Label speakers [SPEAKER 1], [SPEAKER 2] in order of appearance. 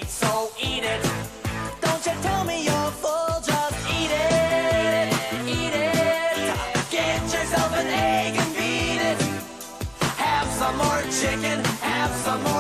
[SPEAKER 1] so eat it. Don't you tell me you're full, just eat it, eat it. Get yourself an egg and beat it. Have some more chicken, have some more